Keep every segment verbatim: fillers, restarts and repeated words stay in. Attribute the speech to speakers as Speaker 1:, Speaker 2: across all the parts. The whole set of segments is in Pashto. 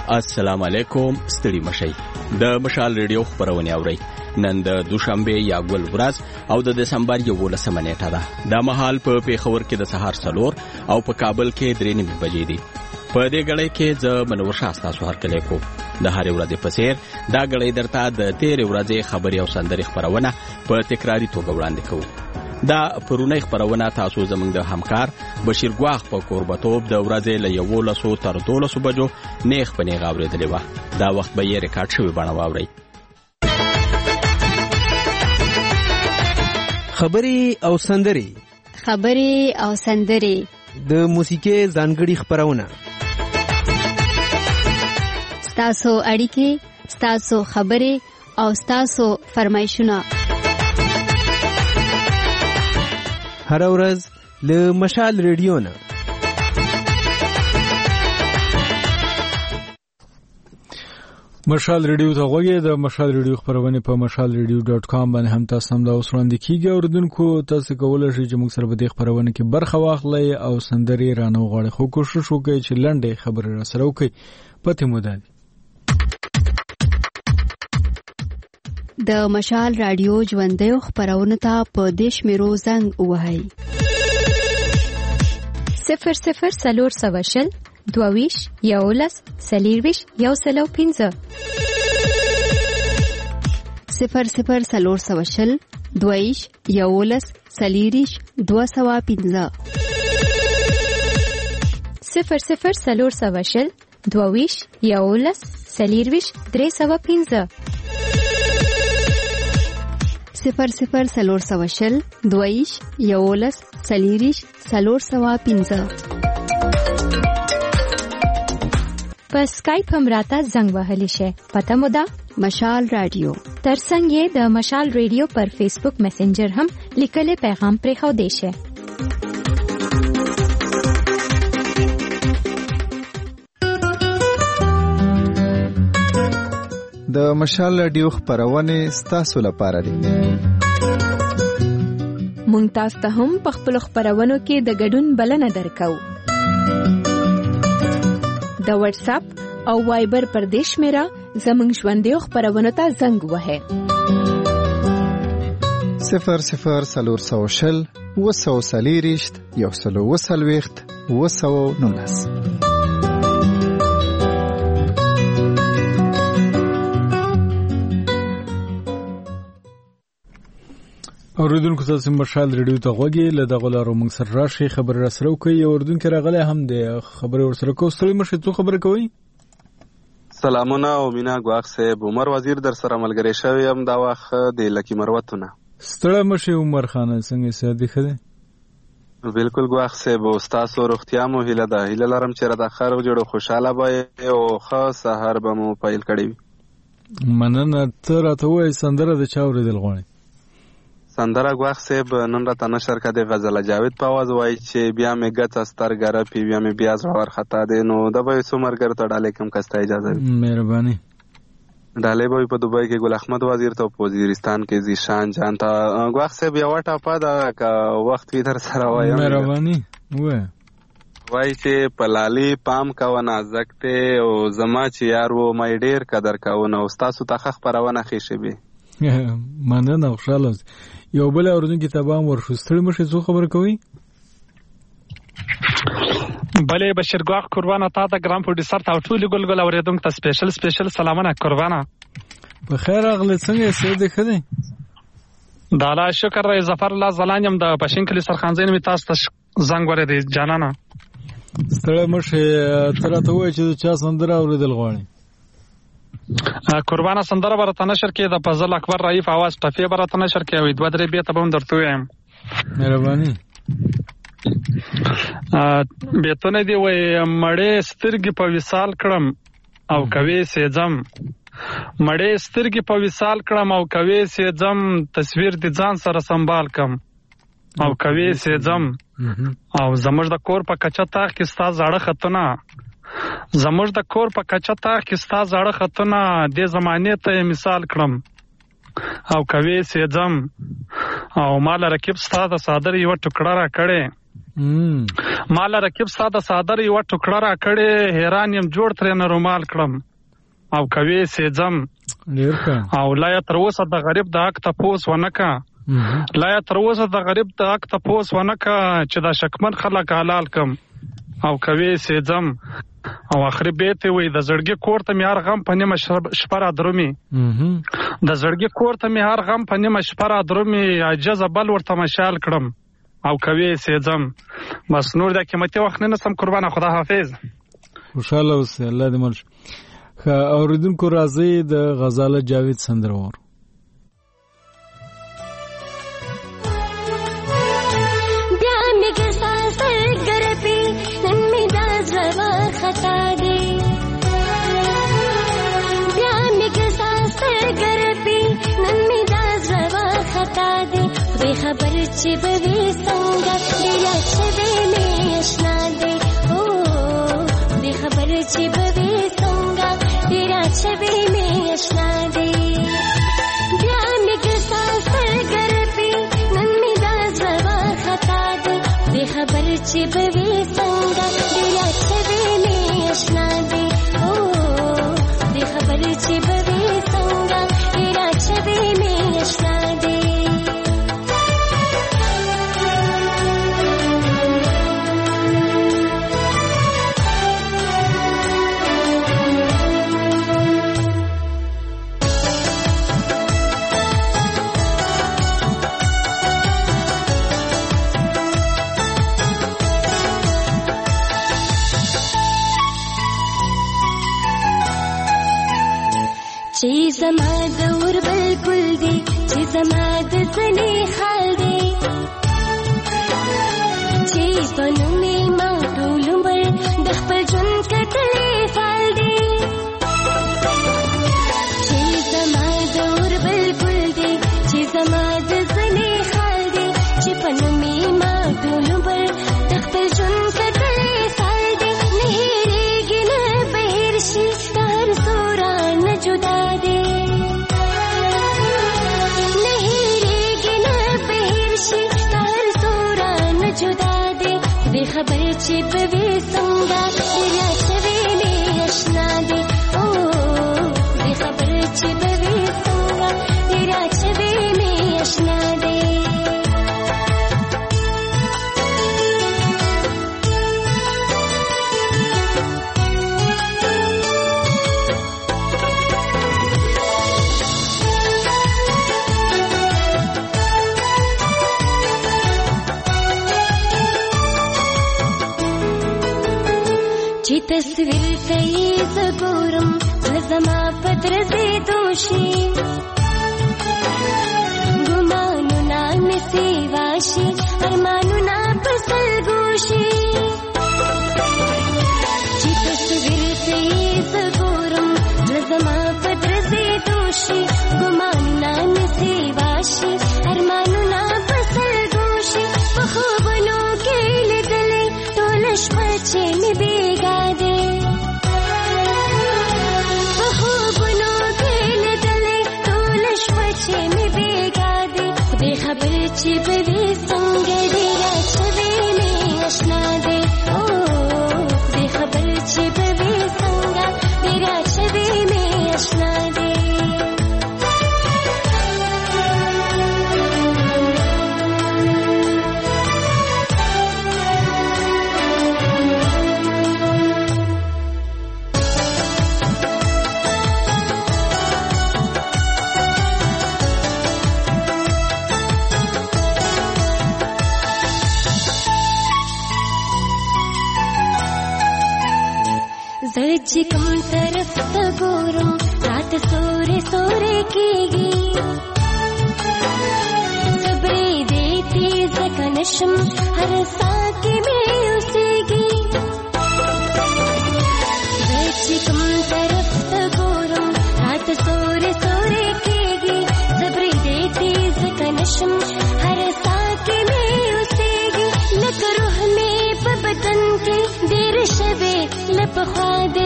Speaker 1: السلام علیکم. ستړي مشئ. د مشال ریډیو خبرونه اورئ. نن د دوشنبه یا ګل ورځ او د دسمبر یولسمه نیټه ده. د مهال په پیښور کې د سهار څلور او په کابل کې درې نیمې بجې دي. په دې غړې کې ز منور شاستا سو هر کله کو د هر ورځې په څیر دا غړې درته د تیر ورځې خبري او سندري خبرونه په تکراری توګه وړاندې کوو. دا پرونی خبرونه تاسو زموږ د همکار بشیر ګواخ په قربتوب د ورځې له یولسو تر دولسو بجو نیخ په نیغ اورېدلې وه. دا وخت به یې ریکارډ شوی بڼه واورئ.
Speaker 2: خبري او سندري
Speaker 3: خبري او سندري
Speaker 2: د موسیقي ځانګړي خبرونه
Speaker 3: ستاسو اړیکې ستاسو خبري او ستاسو فرمایشونه
Speaker 2: هر ورځ له مشال ریډیو نه.
Speaker 4: مشال ریډیو ته غوږی د مشال ریډیو خبرونه په مشال ریډیو ډاټ کام باندې هم تاسو هم دا وسوړاندې کیږي. اوردونکو تاسو کولای شئ چې موږ سره په دې خبرونه کې برخه واخلئ او سندري رانه غواړئ، خو کوشش وکړئ چې لنډه خبره را سره وکړئ. پته مو ده
Speaker 3: د مشال رادیو ژوندۍ خبرونه ته په دیش میرو زنګ وهاي
Speaker 5: صفر صفر سلور سواشل دوویش یولس سلیرویش یو سلو پینزه
Speaker 3: صفر صفر سلور سواشل دوویش یولس سلیریش دو سوا پینزه
Speaker 5: صفر صفر سلور سواشل دوویش یولس سلیرویش درې سوا پینزه
Speaker 3: صفر صفر سلور سواشل دویش یولس سلیریش سلور سوا پینزه.
Speaker 5: په سکایپ هم راته زنګ وهلی شي. پته مو ده
Speaker 3: مشال رادیو.
Speaker 5: ترڅنګ یې د مشال ریډیو پر فیسبوک میسنجر هم لیکلي پیغام پرې خو دی شي.
Speaker 6: د مشال رادیو خبرونه ستاسو لپاره دي.
Speaker 5: مونږ تاسو ته هم په خپل خبرونو کې د ګډون بلنه درکو. د واتس اپ او وایبر پر دیش میرا زمونږ ژوندۍ خبرونه ته زنګ وهه.
Speaker 6: صفر صفر سلور سوشل وسو سلیریشت یو سلو وسلويخت وسو نولس.
Speaker 4: اوردونکو تاسو مشال ریډیو ته غوږی له دغه لارو موږ سره راشي خبر را سره کوي. اوردونکو راغله هم د خبري ور سره کو ستړي مشه تو خبر کوي.
Speaker 7: سلامونه او مینا ګواخ صاحب عمر وزیر در سره ملګری شوی هم دا واخ د لکی مروتونه.
Speaker 4: ستړي مشه عمر خان څنګه ساده خده؟
Speaker 7: بالکل ګواخ صاحب استاد روغتیا مو هیله ده. هیله لرم چې را د خیر جوړو خوشاله وای او خاص سحر به مو پایل کړی.
Speaker 4: مننه. ته راته وای سندره د چاوري دل غوړي
Speaker 7: سندره ګواخ صاحب نن راته نشر کده غزل جاوید په आवाज وای چې بیا مې ګټ استر ګره پی بیا مې بیا زړور خطا دي نو د به سومرګر ته ډاله کوم کسته اجازه وي.
Speaker 4: مهرباني.
Speaker 7: ډاله به په دوبۍ کې ګل احمد وزیر ته په وزیرستان کې زیشان جان ته ګواخ صاحب یو ټاپه دا کا وخت وی در سره وای.
Speaker 4: مهرباني. وای
Speaker 7: وای چې پلالي پام کا و نازک ته او زما چې یار و مې ډیر قدر کاونه او تاسو ته خخ پرونه خېشه به.
Speaker 4: مننه خوشاله. یو بل اوردون کتابام ورشو ستړي مشه زو خبر کوي.
Speaker 8: بله بشیر ګواخ قربانه تا د ګرام پروډوسر ته ټول ګلګل اوریدونکو ته سپیشل سپیشل سلامونه قربانه.
Speaker 4: په خیر اغله څنګه سید خدي؟
Speaker 8: دا لا شکر رې ظفر الله زلانیم د پښین کلی سرخانزین می تاسو ته زنګ ورې دي جانانه.
Speaker 4: ستړي مشه تر ته وای چې چا سندره اوریدل غواړي.
Speaker 8: قربانه سندره برته نشر کې د فضل اکبر رئیف आवाज ټفی برته نشر کې وي دوه درې به ته هم درته وایم.
Speaker 4: مهرباني.
Speaker 8: ا به ته نه دی وای مړې سترګې په وصال کړم او کوي سېځم مړې سترګې په وصال کړم او کوي سېځم تصویر د ځان سره سنبال کم او کوي سېځم او زموږ د کور په کچا تاخ کې ستا زړه خطونه زموږ د کور په کچا تاخ کې ستا زړه خطونه د زمانه ته مثال کړم او کوي سېځم او مال رکیب ستا د صادر یو ټکړه را کړې مال رکیب ساده صادر یو ټوکړه را کړې حیران يم جوړ ترې نه رومال کړم او کوي سیزم او لا تر اوسه د غریب د حق تپوس ونکا لا تر اوسه د غریب د حق تپوس ونکا چې دا شکمن خلک حلال کم او کوي سیزم او اخر بیت وي د زړګي کور ته مې هر غم په نیمه شپره درومي د زړګي کور ته مې هر غم په نیمه شپره درومي عجز بل ورته مشال کړم او کوي سیزم. بس نور د قیمتي وخت نه سم قربانه خدا حافظ.
Speaker 4: خوشاله اوسه الله دې مرش. اوریدونکو راځي د غزاله جاوید سندرور.
Speaker 9: بیا می ګسال سر ګرپی نن می د زړه خطا دی بیا می ګسال سر ګرپی نن می د زړه خطا دی خدای خبر چې به څنګه ډیر شوی می آشنا دی او خدای خبر چې به तेरा छवि में आशना दे बया में गिरसाल सर गर पे नन्मी दाज़वा खता दे बेखबर चिबवे संगा तेरा छवि में आशना दे ओ बेखबर चिबवे संगा तेरा छवि में आशना दे چې زما د اور بالکل دی چې زما د زنې حال دی چې په نومې ما ټول عمر د خپل ژوند کتلې فال دی چې زما د اور بالکل دی چې زما د زنې حال دی چې په نومې ما ټول عمر د خپل ژوند کتلې فال دی نه هېرېږي نه بهر شي هر سوره نه جدا खबर चिबवे संगा तेरा छवि में आशना दे ओ खबर चिबवे संगा तेरा छवि में आशना दे تصویر تیز گورم زما پدر سے دوشی گمانو نام سے واشی ارمانو نا پسل گوشی چی تصویر تیز گورم زما پدر سے دوشی گمانو نام سے واشی ارمانو نا پسل گوشی خوبنو کے لدلے تولش پچے میں بیگا دے خوبنو کے لدلے تولش پچے میں بیگا دے خدای خبر چی بوی سنگے دیرا چھوی میں آشنا دے او خدای خبر چی بوی سنگا دیرا چھوی میں آشنا دے چې کوم طرف ته ګورم رات سورې سورې کېږي صبرې دې تیز کنشم هر ساه کې مې اوسېږي چې کوم طرف ته ګورم رات سورې سورې کېږي صبرې دې تیز کنشم هر ساه کې مې اوسېږي لکه روح مې په بدن کې ډېر شوې لپخوا دې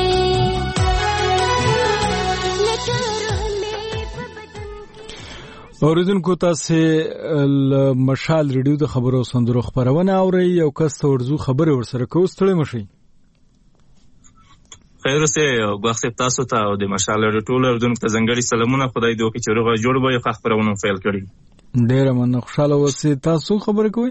Speaker 4: اوریدونکو تاسو مشال ریډیو د خبرو سندرو خبرونه اوري او کس ته ورزو خبره ورسره کوستړی مشي
Speaker 10: خیر اوسه غوښته تاسو ته او د مشال ریډیو ټول اوریدونکو ته ځنګړي سلامونه خدای دوی چې روغ جوړ وي خبرونه فعال کړي
Speaker 4: ډیر مننه خوشاله اوسئ تاسو خبره کوئ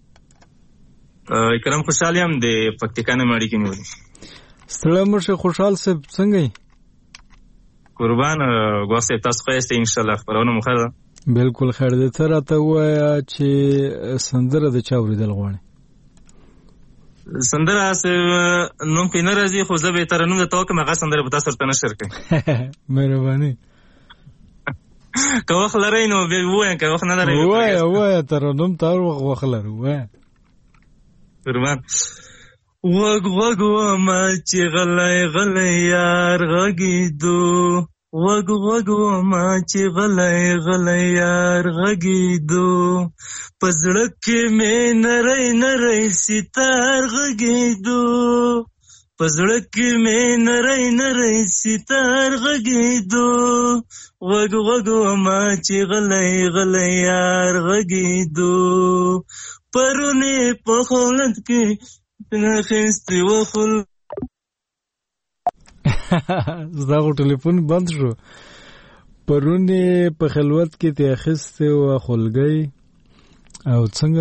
Speaker 10: اکرام خوشاله هم د پکتیکا نه مړی کینی
Speaker 4: ستړی مشه خوشحال صاحب څنګه
Speaker 10: قربان غوښته تاسو خو یې ان شاء الله خبرونه مخه
Speaker 4: بالکل خیر دې تر راته وایا چې سندره د چا اوریدل غواړي
Speaker 10: سندره نوم کې نه راځي خو زه به تر نوم د توګه مغه سندره به تاسو ته نشر کړم
Speaker 4: مهرباني
Speaker 10: که وخت لرئ نو به وایم که وخت نه لرئ
Speaker 4: وای وای تر نوم تر وخت لرئ وای
Speaker 10: قربان وګ وګ ما چې غلای غلای یار غږیدو وګ وګ ما چې غلای غلای یار غږیدو پزړه کې مې نری نری ستار غږیدو پزړه کې مې نری نری ستار غږیدو وګ وګ ما چې غلای غلای یار غږیدو پرونه په خولت کې نخستی وخل
Speaker 4: زداغو ټلیفون بند شو پرونه په خلوت کې ته اخسته او خلګي او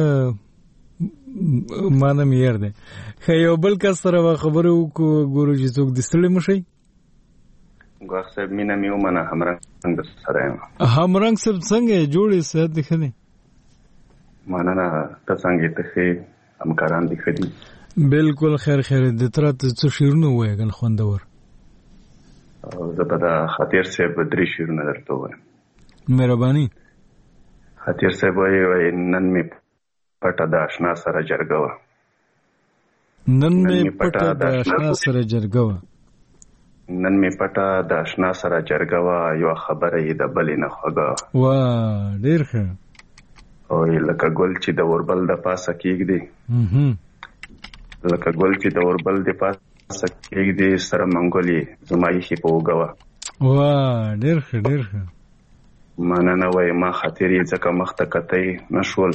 Speaker 4: څنګه مانم یې ده خیو بل کس سره خبرو کو ګورو چې څوک دستړي مشي
Speaker 11: ګور صاحب مینا میو منه همرنګ سره
Speaker 4: همرنګ صاحب څنګه جوړې سات دي خني
Speaker 11: مننه تاسو څنګه ته همکاران دي خدي
Speaker 4: بالکل خیر خیر د تر څه شیرونه وای ګن خوندور
Speaker 11: زه په دا خاطر صاحب درې شیرونه درته وایم
Speaker 4: مهرباني
Speaker 11: خاطر صاحب وای نن می پټه د آشنا سره جرګه
Speaker 4: نن می پټه د آشنا سره جرګه
Speaker 11: نن می پټه د آشنا سره جرګه یو خبره یې د بلې نه خوګه
Speaker 4: وا ډیر ښه
Speaker 11: او لکه ګل چې د اوربل د پاسه کېږدي لکه ګل چې د اوربل د پاسه کېږدي سره منګولي زما یې په وګوه
Speaker 4: وا ډېر ښه ډېر ښه
Speaker 11: مننه وایي ما خاطرې ځکه مخته کتی نشول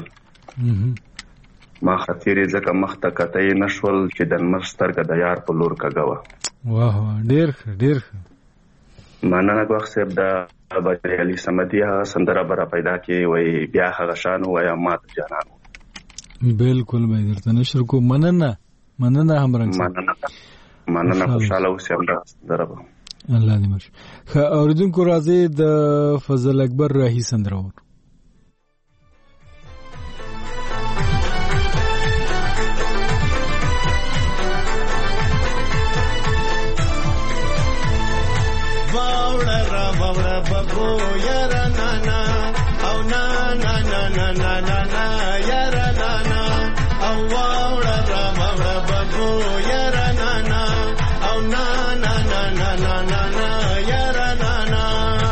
Speaker 11: ما خاطرې ځکه مخته کتی نشول چې د لمر سترګه د یار په لور کږوه
Speaker 4: واه ډېر ښه ډېر ښه
Speaker 11: مننه ګوښ صاحب د بچی علي صمدي هغه سندره به را پیدا کړي وایي بیا هغه شان ووایه مات جانانو
Speaker 4: بالکل به یې درته نشر کوم مننه مننه همرنګ
Speaker 11: مننه مننه خوشاله اوسئ همدا سندره به
Speaker 4: الله دې مش ښه اورېدونکو راځئ د فضل اکبر راهي سندره ور
Speaker 12: ببو یارا نانا او نانا نانا نانا نا یارا نانا او واوڑا را واوڑا ببو یارا نانا او نانا نانا نانا نا یارا نانا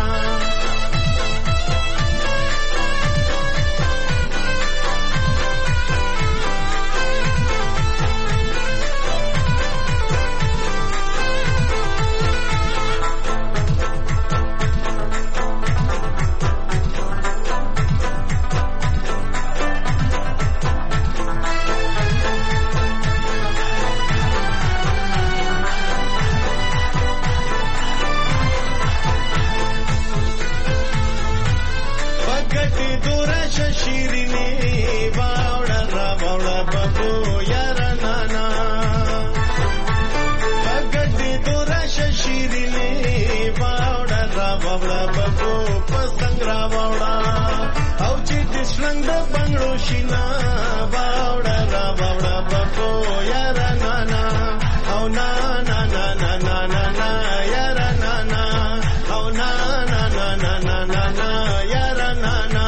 Speaker 12: Shina bauda ra bauda bako yara nana au na na na na na na na yara nana au na na na na na na na yara nana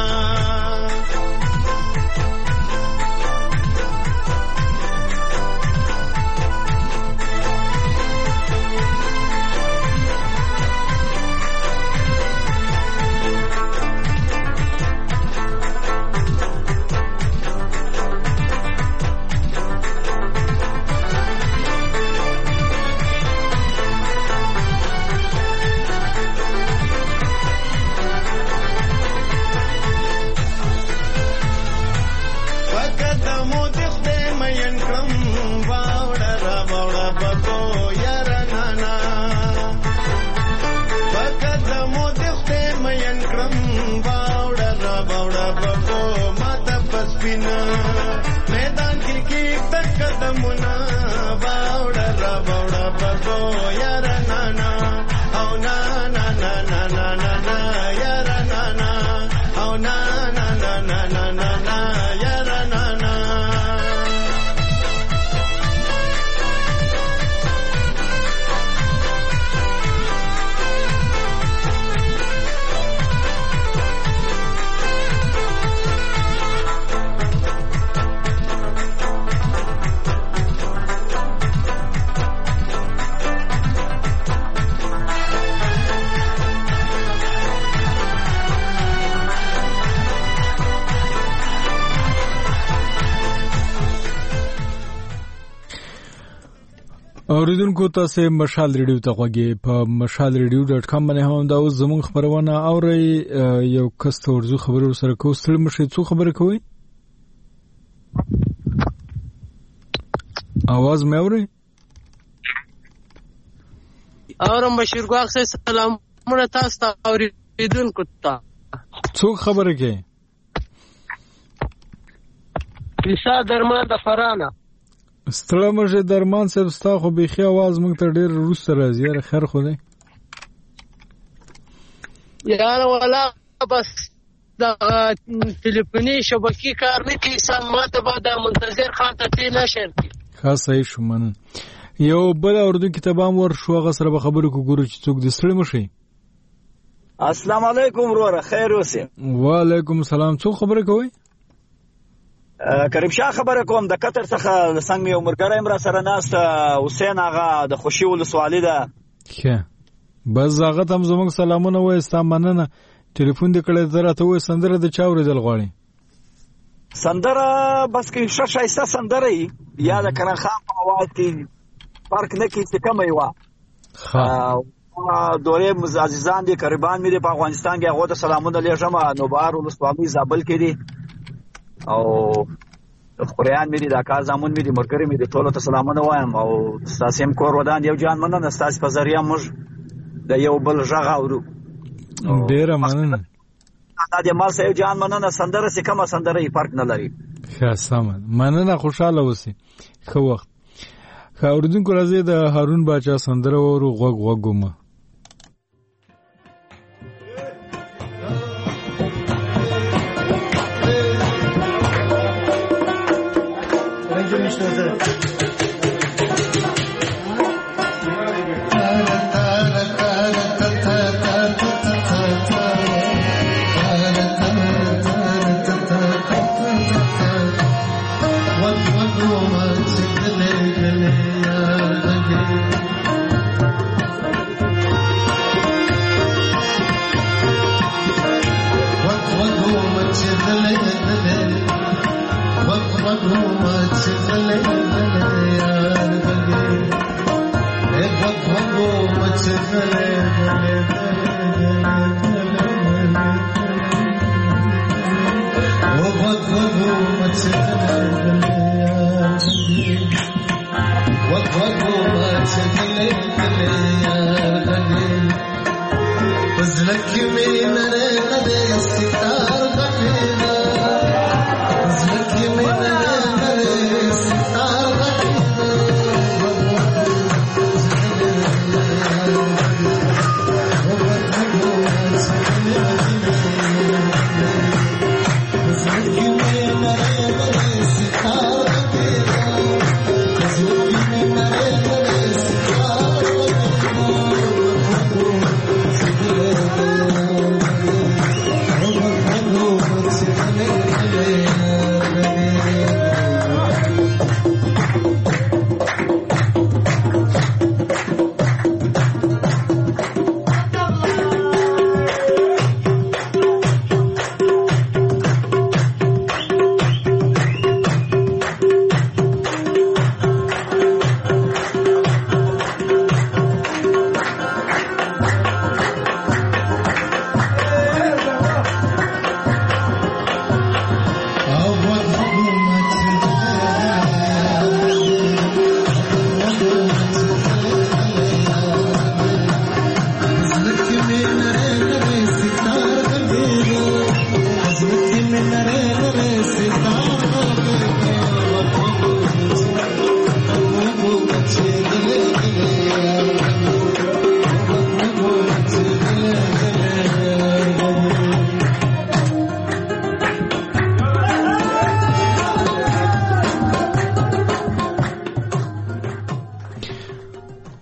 Speaker 12: سپینا میدان کې کې تک قدمونه باوړه را باوړه پردو یار نانا او نا نا نا نا نا نا نا یار نانا او نا نا نا نا نا نا نا یار نانا
Speaker 4: اوریدونکو تاسو مشال ریډیو ته غوږی په مشال ریډیو ډاټ کام باندې هم دا اوس زموږ خبرونه اوري. یو کس ته ورزو خبرو سره کو ستړي مشه څو خبره کوي आवाज مې اوري
Speaker 13: اورم بشیر ګواخ سه سلامونه تاسو ته اوریدونکو ته
Speaker 4: څو خبره کوي
Speaker 13: پیسا درمان د فرانه
Speaker 4: ستړي مشه درمان صاحب ستا خو بيخي आवाज موږ ته ډېر روسته راځي. یاره خیر خو دی
Speaker 13: یاره ولا بس د ټلیفوني شبکې کار نه کوي سم ماته به د منتظر خان ته تی نشر
Speaker 4: ښه صحیح شو منن. یو بل اردو کتابام ور شو هغه سره به خبرو کو ګورو چې څوک د ستړي مشه.
Speaker 14: السلام علیکم وروره خیر اوسې.
Speaker 4: وعلیکم السلام څو خبره کوي
Speaker 14: کریم شاه خبره کوم د قطر څخه څنګه یو مرګره امرا سره ناست حسین آغا د خوشي ولسوالۍ ده.
Speaker 4: ښه بس هغه تم زموږ سلامونه وای ستا مننه. ټلیفون دې کړی درته وای سندره د چا ورېدل غواړي
Speaker 14: سندره بس کې ښه شایسته سندره یا د کرن خان په आवाज کې فرق نه کوي چې کومه یو ها دوره عزیزان دي قربان مې په افغانستان کې هغه ته سلامونه لېږم. نو بهر ولسوالۍ زابل کې دي او خوريان مې دي دا کا زمون مې دي مرګري مې دي ټول ته سلامونه وایم. او تاسو هم کور ودان یو جان مننه تاسو په ذریعہ موږ د یو بل ژغ اورو.
Speaker 4: ډیره مننه
Speaker 14: دا د مال سه جان مننه سندره سې کومه سندره یې فرق نه لري.
Speaker 4: ښه سم مننه خوشاله اوسې خو وخت خو اوردونکو راځي د هارون باچا سندره ورو غوګ غوګومه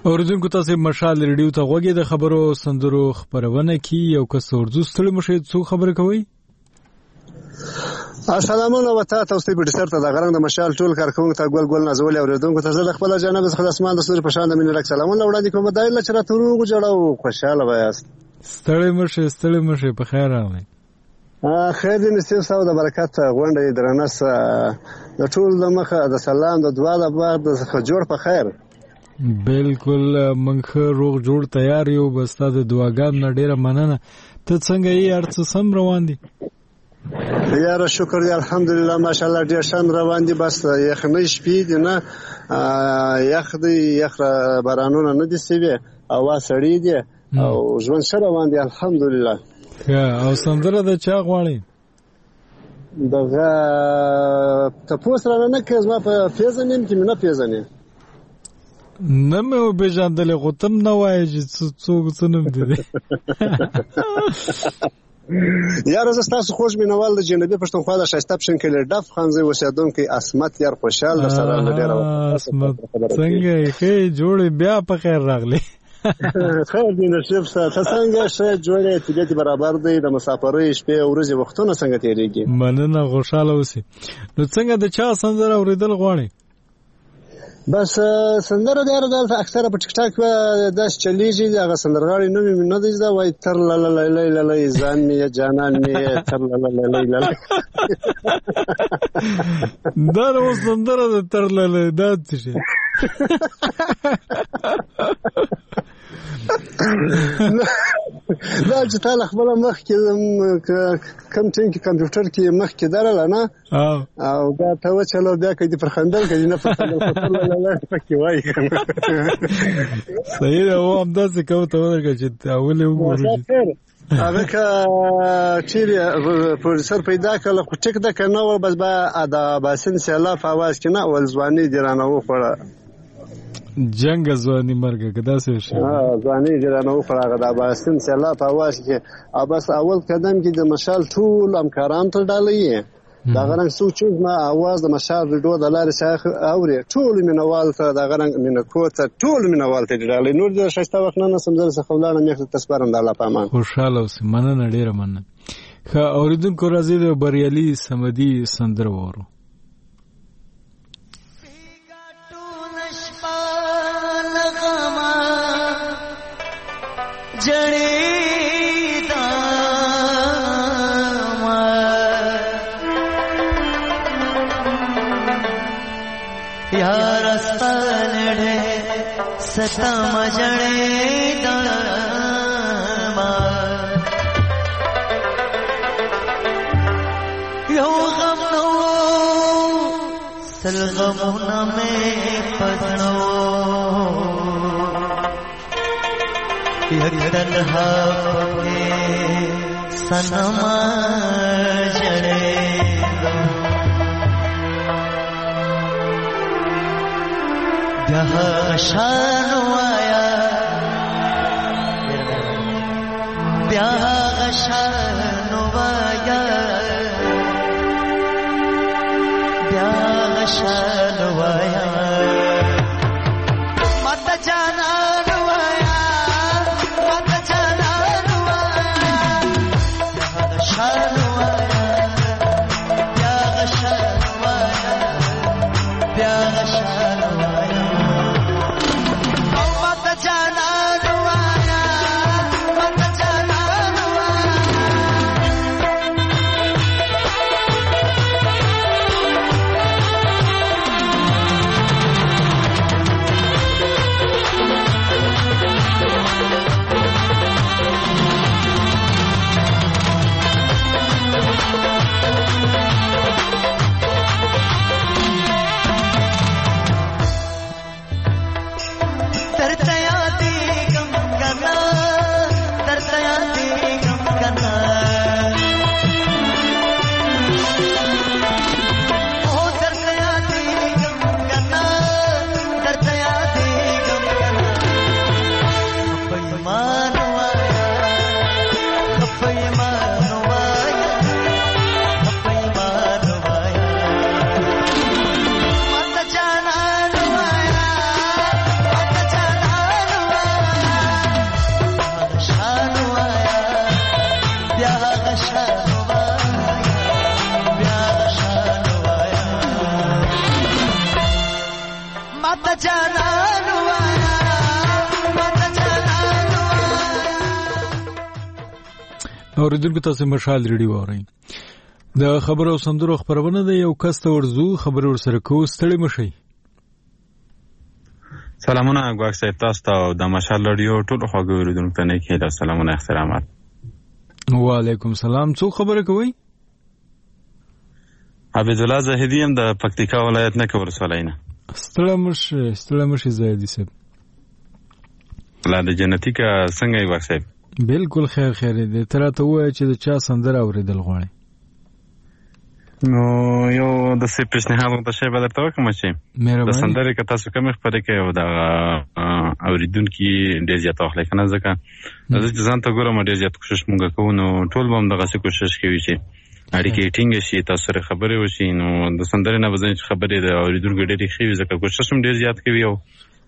Speaker 4: اوریدونکو تاسو مشال ریډیو ته غوږی د خبرو سندرو خبرونه کی یو کس اردو ستړي مشه څو خبره کوي.
Speaker 15: السلام علیکم وتا تاسو په ډیسر ته د غرنګ د مشال ټول کارکونکو ته ګول ګول نازول اوریدونکو ته د خپل جناب څخه اسمان د سوري په شان د مين رک سلامونه وړاندې کوم. دایله چې راته روغ جوړو خوشاله وایاست.
Speaker 4: ستړي مشه ستړي مشه په خیر راغلی.
Speaker 15: ا خیر دې نصیب صاحب د برکت غونډه درنس د ټول د مخه د سلام د دعا د بعد د جوړ په خیر.
Speaker 4: بالکل منخه روغ جوړ تیار یو بس د دعاګان نه ډیره مننه. ته څنګه یې ارڅ سم روان دي؟
Speaker 15: یاره شکر دی الحمدلله ماشاءالله ډیر شان روان دي. بس یخنۍ شپې دي نه یخ دی یخ بارانونه نه دي سوي هوا سړی دي او ژوند سره روان دي الحمدلله.
Speaker 4: او سندره د چا غواړي؟
Speaker 15: دغه تاسو را نه کې زما په فیزنیم کې نه پیژنې
Speaker 4: نه مې وبېژندلې خو تم نه وایې چې څوک څه نوم دی.
Speaker 15: یاره زه ستاسو خوږ مینوال د جنوبي پښتونخوا د ښایسته پښین کلي ډف خانزۍ اوسېدونکی عصمت یار خوشحال در سره ډېره
Speaker 4: عصمت څنګه یې ښې جوړې بیا په خیر راغلی.
Speaker 15: خیر دی نصیب صاحب ته څنګه ښه جوړې طبیعت برابر دی د مسافرۍ شپې او ورځې وختونه څنګه تېرېږي؟
Speaker 4: مننه خوشحاله اوسې. نو څنګه د چا سندره اورېدل غواړې؟
Speaker 15: بس سندره دی دلته اکثره په ټیک ټاک داس چلیږي هغه سندرغاړي نوم مې نه دی دا وای تر لا لا لا لا لا ځان مې جانان مې تر لا لا لا لا
Speaker 4: دا نو سندره تر لا لا دا څه دا
Speaker 15: چې تعالی خپل مخ کې کم ټینګ کمپیوټر کې مخ کې درل نه او دا ته و چلو بیا کې پر خندل کې نه پر خندل خطر لا لا پکې وای
Speaker 4: صحیح ده و هم داسې کوم ته ورګه چې اولې وګورئ
Speaker 15: هغه کا چیرې پروډوسر پیدا کړل خو ټیک ده کنه ول بس با ادا باسن سیلا فواز کنه ول ځواني درانه و خړه
Speaker 4: جنگ ځواني مرګه کدا څه شي
Speaker 15: ها ځواني درانه و خړه دا باسن سیلا فواز کې بس اول قدم کې د مشال ټول امکاران ته ډالې دا غرنګ سوچ ما आवाज د مشال ریډو د لارې شاخ اوري ټول مینوال ته دا غرنګ مینکوت ټول مینوال ته ډالې نور د شایسته وخت نه سمزل څخه ولانه مخ تسپارم د الله پامان
Speaker 4: خوشاله اوسې مننه ډیره مننه. خا اوریدونکو راځي د بریالي سمدي سندر وورو.
Speaker 16: यार स्तलड़े सता मजड़े दामा यो गम नो सलगमुना में पसनो यतनहा पे सनमा जड़े यहाँ शान आया ब्याह शान आया ब्याह शान आया मत जाना आया मत जाना आया ब्याह शान आया ब्याह शान आया ब्याह शान आया جانان وایا ماته جانان وایا.
Speaker 4: اوریدونکو تاسو مشال ریډیو اورئ. د خبرو سندرو خبرونه د یو کس ته ورزو خبرو ورسره کو ستړي مشي.
Speaker 17: سلامونه ګواښ صاحب تاسو ته د مشال ریډیو ټول خواږه اوریدونکو ته نه کېده سلامونه احترامات.
Speaker 4: وعلیکم سلام. څو خبره کوي؟
Speaker 17: عبد الله زاهدی هم د پکتیکا ولایت نه کور سولینه.
Speaker 4: ستړي مشي ستړي مشي زاهدی صاحب.
Speaker 17: لا د جنتی کا څنګه یې ګواښ صاحب؟
Speaker 4: بالکل خیر خیر دې تر ته وای چې د چا سندره اوریدل غواړي.
Speaker 17: نو یو د څه پیشنهاد ته شی بدل ته کوم چې د سندره کې تاسو کوم خبرې کوي او د اوریدونکو ډېر زیات اخلي کنه ځکه زه ځان ته ګورم ډېر زیات کوشش مونږ کوو نو ټول به هم دغه څه کوشش کوي چې اړیکې ټینګ شي تاسو سره خبرې وشي نو د سندره نه وځي چې خبرې د اوریدونکو ډېر ښه وي ځکه کوشش هم ډېر زیات کوي او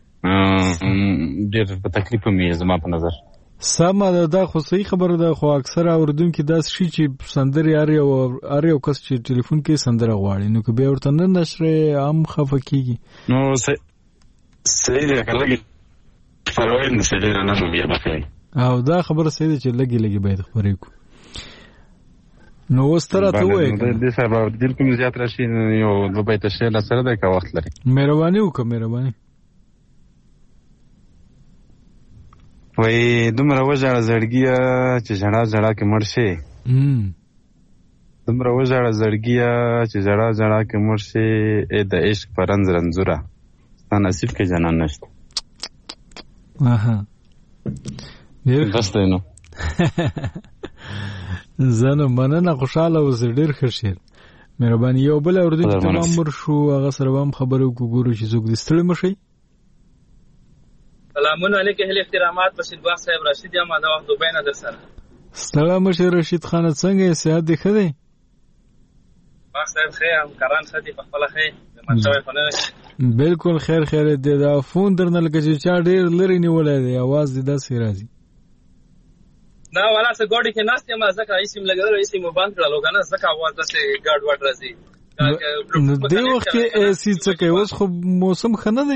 Speaker 17: ډېر په تکلیف مې زما په نظر
Speaker 4: سمه ده. دا خو صحیح خبره ده خو اکثره اوریدونکو داس شي چې سندري اړ یو اړ یو کس چې ټلیفون کې سندره غواړي نو که به ورته نه نشره عام خفه کیږي
Speaker 17: نو صحیح ده کله فلوین د سړي نه نو بیا بخیر
Speaker 4: او دا خبره صحیح ده چې لګي لګي باید خبرې کو نو وستره ته وای
Speaker 17: د دې سبب دل کوم زیات راشي یو دوه بیت شی لا سره ده کا وخت لري.
Speaker 4: مهرباني وکړه مهرباني.
Speaker 17: وای دومره وژاړه زړګیا چې ژړا ژړا کې مړ شي. دومره وژاړه زړګیا چې ژړا ژړا کې مړ شي ای د عشق پرنځ رنځوره ستا نصیب کې جنان نشته.
Speaker 4: اها ډیر
Speaker 17: غسته نو
Speaker 4: زنه مننه خوشاله اوس ډیر ښه شي. مهرباني. یو بل اوریدونکو ته امر شو هغه سره هم خبرو وګورو چې څوک دې ستړي مشي.
Speaker 18: سلامونه علیکم اهل احترامات بشیر باغ صاحب رشید یم دا وخت دوبه نه در سره.
Speaker 4: سلام مشه رشید خان څنګه یې صحت دی ښه دی؟
Speaker 18: باغ صاحب خیر هم کران ښه دی په خپل خیر مچوي خونه.
Speaker 4: بالکل خیر خیر دی دا فون درنه لکه چې چا ډیر لري نیولای دی आवाज دې داسې راځي.
Speaker 18: دا والا څه ګاډي کې ناست یم ځکه ایسیم لګیدل ایسیم باندې کړه لوګا نه ځکه आवाज داسې ګاډ واټ راځي.
Speaker 4: نو دې وخت کې ایسی څه کوي اوس خو موسم ښه نه دی.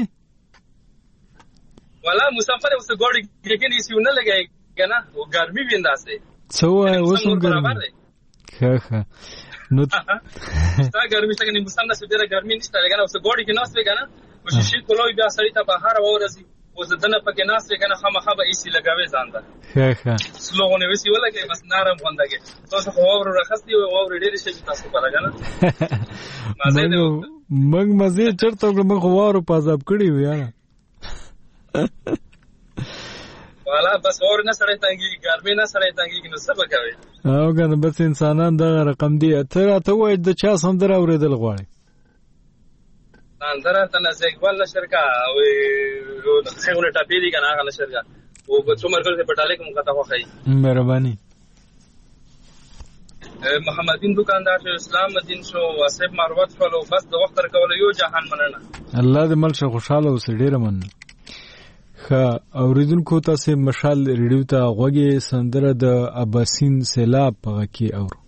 Speaker 18: والا مسافر اوس ګاډي کې نه ایسیو نه لګای کنه او ګرمي وینداسه
Speaker 4: څو اوس ګرمي ښه ښه نو
Speaker 18: تا ګرمي څنګه نه مسافر نه ډیره ګرمي نشته لګنه اوس ګاډي کې ناست وګنه او شي کولوي بیا سړی ته بهر اورځي اوس دنه پکې ناست وګنه خامخا به ایسی لګاوي ځان ته
Speaker 4: ښه ښه
Speaker 18: سلوونه وسی ولګي بس نرم خوندګي تاسو خو اور راخستي او اور ډیره شي تاسو په لګنه
Speaker 4: مزه مګ مزه چرته موږ خو وارو پازاب کړی و یاره
Speaker 18: والا بس اور نه سړی تنګي ګرمي نه سړی تنګي نو څه وکوي
Speaker 4: او کنه بس انسانان دا رقم دی ته راته وای د چا سندره اوریدل غواړي
Speaker 18: سندره ته نه زګوال نشرکا او څنګه ټاپی دی کنه هغه نشرکا او په څومره کله په ټاله کوم کته خوخی
Speaker 4: مهرباني.
Speaker 18: محمدین دکاندار اسلام مدین شو واسب مروت فلو بس د وخت تر کول یو جهان مننه
Speaker 4: الله دې مل شه خوشاله اوس ډیره مننه. ښه اوریدونکو تاسو مشال ریډیو ته غوږی سندره د اباسین سیلاب په کې اورو.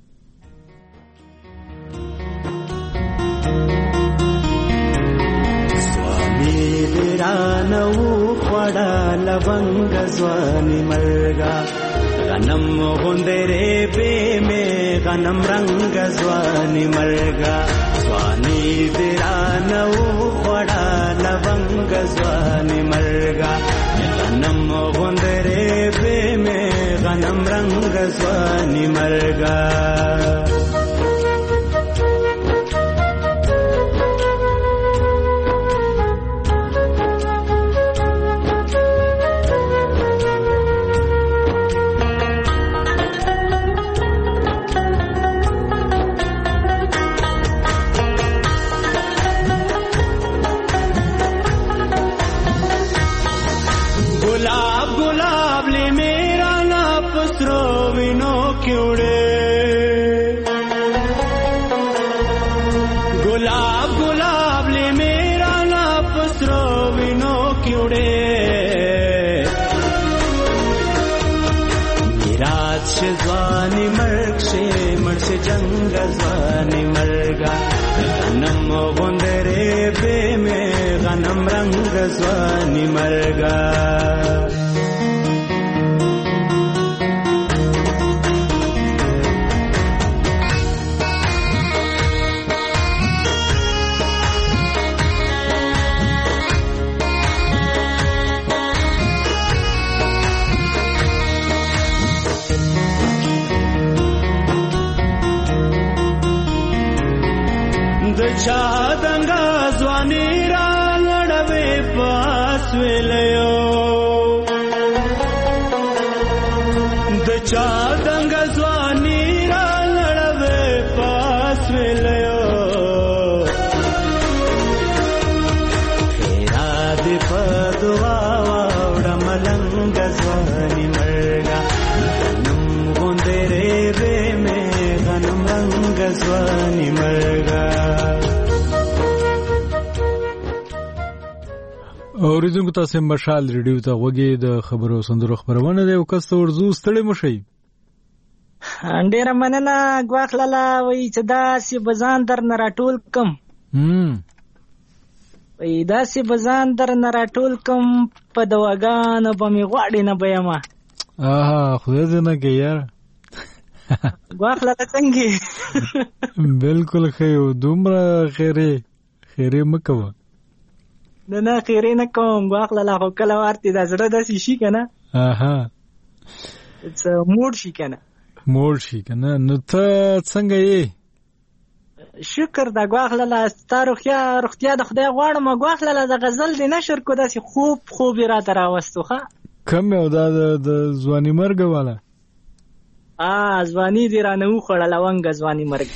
Speaker 16: سوامي ورانو خړا لونګ ځواني ملګا غنم غوندره به مې غنم رنگ ځواني ملګا سوامي ورانو خړا لونګ ځواني ملګا غنم غوندره به مې غنم رنگ ځواني ملګا ځواني مرګا غنم غوندره به مې غنم رنگ ځواني مرګا چا دنګا ځواني را لړوي پاس ویلو د چا دنګا ځواني را لړوي پاس ویلو خیرا دې په دعا وړ ملنګ ځواني مرګا غنم غوندره به مې غنم رنگ ځواني مرګا
Speaker 4: اوریدونکو تاسو مشال ریډیو ته وګورئ د خبرو سندرو خبرونه دی او کس ورزو ستړي مشي
Speaker 19: ډیره مننه غواخلاله وای چې دا سی بزان در نه راټول کم هم وای دا سی بزان در نه راټول کم په دواګانو به می غواړي نه بېما
Speaker 4: آها خو دې نه کې یار
Speaker 19: غواخلاله څنګه
Speaker 4: بالکل خیر دومره خیره خیره مکو
Speaker 19: نه نه خیره نه کوم غواخلاله خو کله ورته د زړه د شي کنه
Speaker 4: آها
Speaker 19: اټس موډ شي کنه
Speaker 4: موډ شي کنه نو ته څنګه یې
Speaker 19: شکر د غواخلاله ستاره خیا روغتیا د خدای غواړم غواخلاله د غزل د نشر کو داسې خوب خوب را تراوستو ښه
Speaker 4: کم یو دا د ځواني مرګ والا
Speaker 19: ا ځواني دی را نه وخړه لونګ ځواني مرګ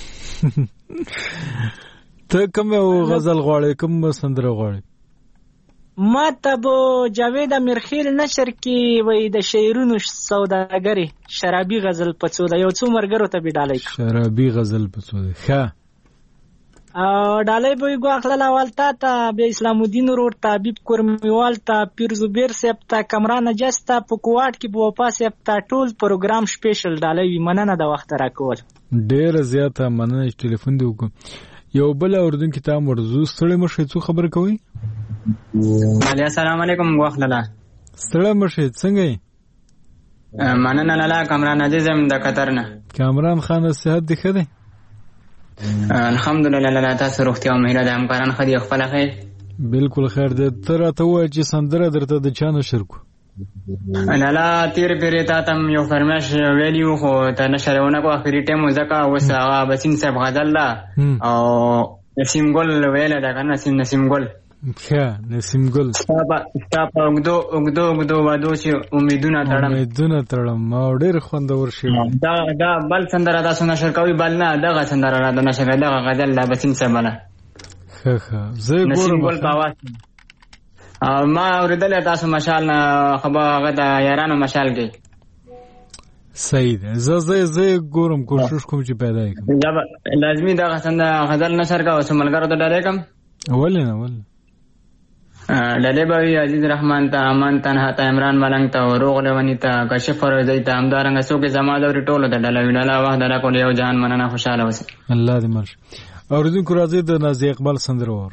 Speaker 4: ته کم یو غزل غواړې کوم سندره غواړې
Speaker 19: ما ته بو جاوید امیرخیل نشر کې وای د شعرونو سوداګری شرابي غزل پڅوله یو څو مرګرو ته به ډالای
Speaker 4: شرابي غزل پڅوله ښه
Speaker 19: او ډالای به غواخلاله والتا ته به اسلام الدین روډ ته حبیب کورمیوال ته پیر زبیر صاحب ته کمران جستا په کوواټ کې بو پاس صاحب ته ټول پروګرام سپیشل ډالای مننه د وخت راکول
Speaker 4: ډیر زیاته مننه ټلیفون دی وکم یو بل اوردون کې تاسو مرزو ستړي مشه څو خبر کوي
Speaker 20: علي السلام علیکم غواخلاله
Speaker 4: ستړي مشه څنګه
Speaker 20: مننه لاله کمران عزیزم د قطر نه
Speaker 4: کامران خان صحت دی خده
Speaker 20: الحمدلله لاله تاسو روغتیا او مهره د همکاران خدي خپل خیر
Speaker 4: بالکل خیر ده تر ته وای چې سندره درته د چانه شرکو
Speaker 20: لاله تیر پیری تا تم یو فرمایش ویلیو خو ته نشرونه کو اخري ټیم زکه وسه بسین صاحب غزل لا او نسیم ګل ویل دا کنه نسیم نسیم ګل
Speaker 4: ښه نسیم ګل
Speaker 20: ستا په وګدو وګدو وګدو وادو چې امیدونه تړم
Speaker 4: امیدونه تړم ما ډېر خوندور شي
Speaker 20: دا دا بل سندره تاسو نشر کوي بل نه دغه سندره را د نشر دغه غزل لا بسین صاحب نه
Speaker 4: ښه ښه زه ګورم
Speaker 20: نسیم ګل په आवाज ما اوریدل تاسو مشال نه خبر هغه د یارانو مشال کې
Speaker 4: صحیح ده زه زه زه ګورم کوشش کوم چې پیدا کړم
Speaker 20: لازمي دا غزل نشر کا اوس ملګرو ته ډالې کم
Speaker 4: ولنه ول
Speaker 20: ډالې به عزیز رحمان ته امان تنها ته عمران ملنګ ته روغ لونی ته کشف فروزی ته همدارنګ څوک زما د ټولو د ډالې ویلا وخت را کول یو جان مننه خوشاله اوسه
Speaker 4: الله دې مرش اوریدونکو راځي د نازي اقبال سندره ور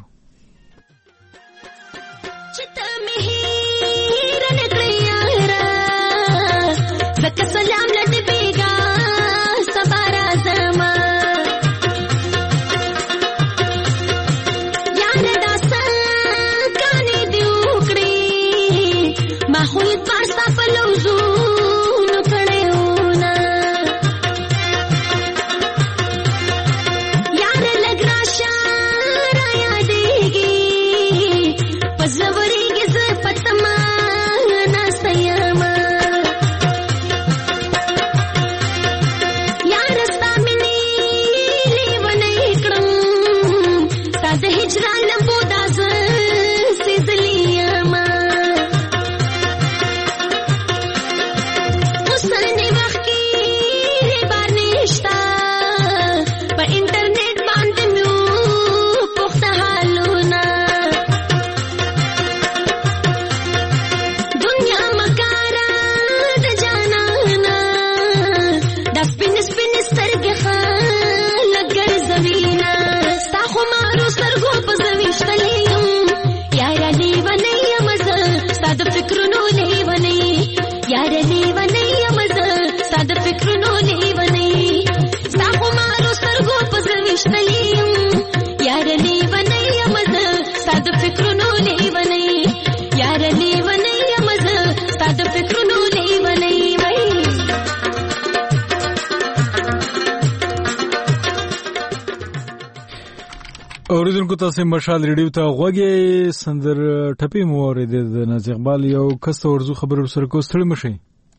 Speaker 9: زکه سلام لټ بیگا سبارا زما یان داسا کانی دی وکړي ما خو یې پاسا په لوزو نو کړهونه یان لګراشا را یادېږي پزوريږي ز پتما ناسيما
Speaker 4: اوریدونکو تاسو مشال ریډیو ته غوږی سندر ټپی مو اوریدل د ناز اقبال یو کس ورزو خبر سره کو ستړي مشي.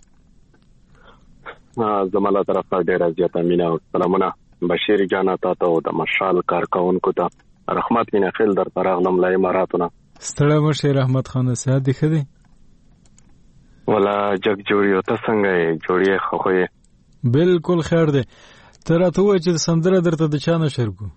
Speaker 21: زماله طرف ډیره زیاته مینا او سلامونه بشیر جان ته او د مشال کارکونکو ته رحمت مینا خیل در پراغلم لای مراتونه
Speaker 4: ستړي مشي. رحمت خان سعد دی خدي
Speaker 21: ولا جگ جوړیو ته څنګه جوړیه خوخه
Speaker 4: بالکل خیر دی. تر ته وای چې سندره درته د چا نشر کو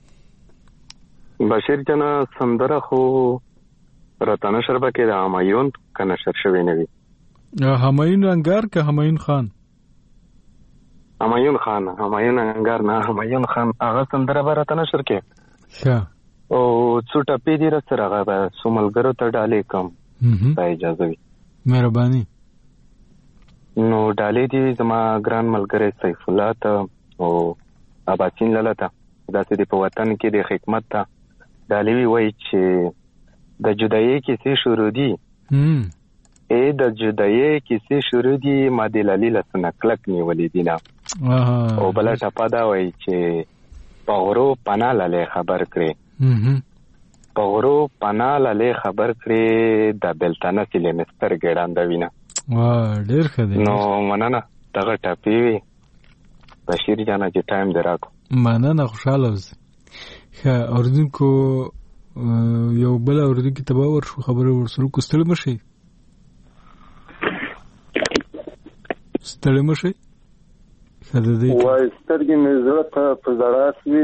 Speaker 21: بشیر جنا سندره خو راتنه شربه کې د همایون کنه نشر شوی نه وی.
Speaker 4: همایون انګار که همایون خان؟
Speaker 21: همایون خان همایون انګار نه همایون خان هغه سندره به راتنه نشر کې
Speaker 4: ښه
Speaker 21: او څوټه پی دی سره هغه سوملګرو ته ډالې کم ته اجازه وي
Speaker 4: مهرباني.
Speaker 21: نو ډالې دی زما ګران ملګری سیف الله ته او اباچین لاله ته داسې د په وطن کې د حکمت ته ډالې وی چې د جدایي کیسې شروع دي ا د جدایي کیسې شروع دي مادلالي لسنه کلک نیولې دي نه او بل ټپا دا وی چې پغرو پنا لاله خبر کړي پغرو پنا لاله خبر کړي د بلتانه سیله مستر ګړاند وینا
Speaker 4: وا ډیر ښه دی.
Speaker 21: نو مننه دغه ټاپی وی بشیر جانا چې ټایم دراکو
Speaker 4: مننه خوشاله اوسه. ښه اوردونکو یو بل اوردونکو ته به ورشو خبره ورسره کو ستړي مشي ستړي مشي ښه دی.
Speaker 22: وای سترګې مې زړه ته په زړه سوي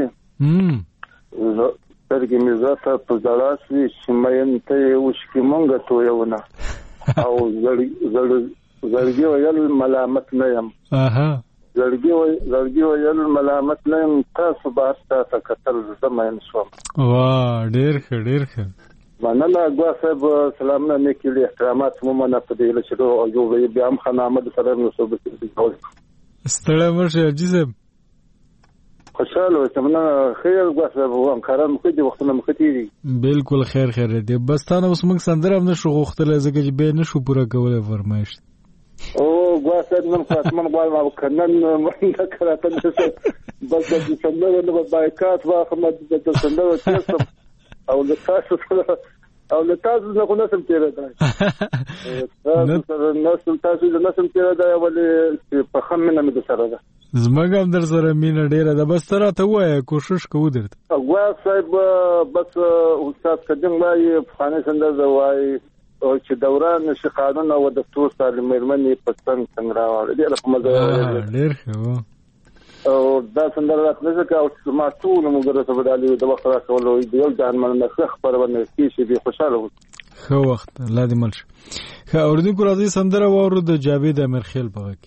Speaker 22: سترګې مې زړه ته په زړه سوي چې مې ته وشکې مونږه تویونه او زړګي ویل ملامت نه یم زړګي زړګي ویل ملامت نه یم تاسو به تاسو کتل زمين شوم.
Speaker 4: وا ډیر ښه ډیر ښه
Speaker 22: مننه ګوا صاحب سلامونه نیکلی احترامات مو منه په دې لچرو او جو بیا هم خان احمد سره نو صحبت کوي.
Speaker 4: ستړی مشه عزیزم
Speaker 22: خوشاله اوسم نه خیر ګوا صاحب هم کارم کوي د وختونو مختی دي.
Speaker 4: بالکل خیر خیر دی. بس تاسو اوس موږ سندره هم نشو غوښتل ځکه چې به نشو پوره کولای فرمایش.
Speaker 22: او ګوا صاحب نن خاصمن غواړم او کنن مونږه کراته نشو بس د سندره نو بایکاټ واخم د سندره تاسو او د تاسو او د تاسو نه خو نسم تیرې ده تاسو نسم تاسو د نسم تیرې ده ولې په خمنه مې د سره ده
Speaker 4: زمګ هم در سره مینه ډیره ده. بس تر ته وای کوشش کوو درته
Speaker 22: ګوا صاحب بس استاد قدیم وای خانه سندره وای او چې دوران نشي قانون او د تور سالم مېرمنې په څنګه څنګه راوړل دي په مزه
Speaker 4: ډیر ښه
Speaker 22: او دا څنګه رات نه ځکه ما ټول موږ سره بدالي د وخت راکولو دی یو ځان مننه خبر ونه کیږي به خوشاله و
Speaker 4: خو وخت الله دې ملش. خو اوردونکو راځي سندره وورو د جاوید امرخیل په وکی